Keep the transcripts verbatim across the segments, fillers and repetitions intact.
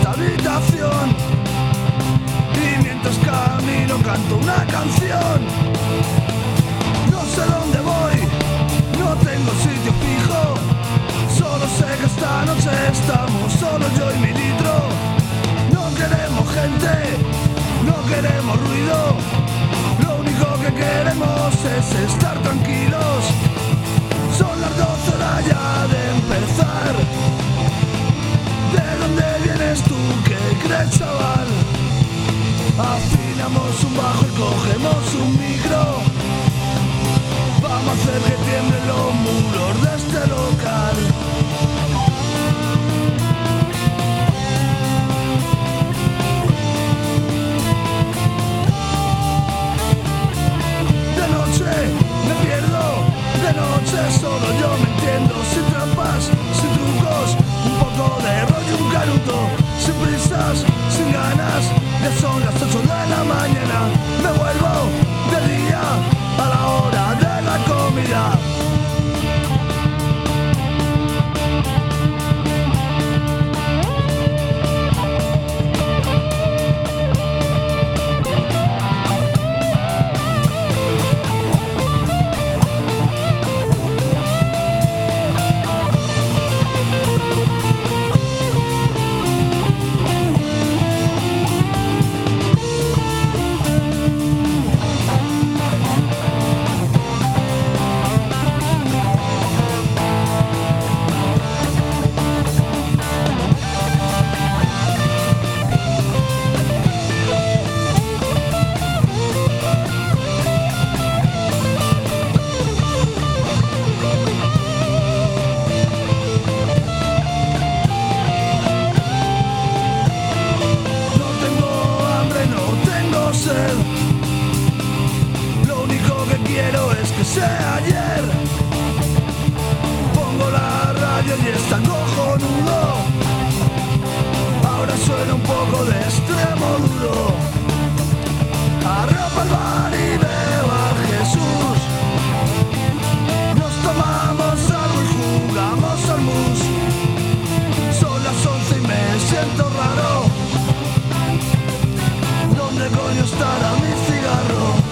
esta habitación y mientras camino canto una canción. No sé dónde voy, no tengo sitio fijo, solo sé que esta noche estamos solo yo y mi litro. No queremos gente, no queremos ruido, lo único que queremos es estar tranquilos. Son las doce horas ya de empezar. ¿De dónde vienes tú? ¿Qué crees, chaval? Afinamos un bajo y cogemos un micro. Vamos a hacer que tiemblen los muros de este local. De noche me pierdo, de noche solo yo me entiendo. Sin trampas, sin trucos, un poco de rollo, un canuto. Sin prisas, sin ganas, ya son las ocho de la mañana. Me vuelvo de día a la hora de la comida. Lo único que quiero es que sea ayer. Pongo la radio y está cojonudo. Ahora suena un poco de extremo duro. Arropa el bar y veo a Jesús. Nos tomamos algo y jugamos al mus. Son las once y me siento raro. ¿Dónde coño estará mi cigarro?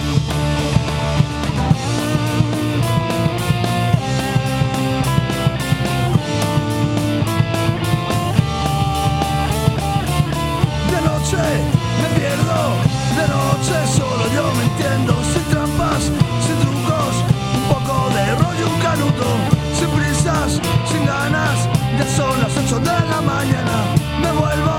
De noche me pierdo, de noche solo yo me entiendo. Sin trampas, sin trucos, un poco de rollo, un canuto. Sin prisas, sin ganas, ya son las ocho de la mañana. Me vuelvo